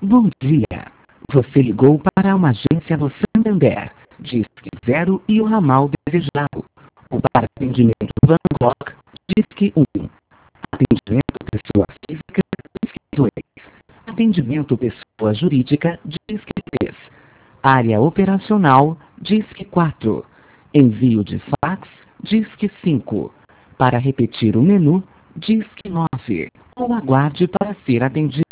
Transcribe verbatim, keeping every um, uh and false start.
Bom dia. Você ligou para uma agência no Santander. Disque zero e o ramal desejado. Ou para atendimento Van Gogh, Disque um. Atendimento pessoa física, Disque dois. Atendimento pessoa jurídica, Disque três. Área operacional, Disque quatro. Envio de fax, Disque cinco. Para repetir o menu, Disque nove. Ou aguarde para ser atendido.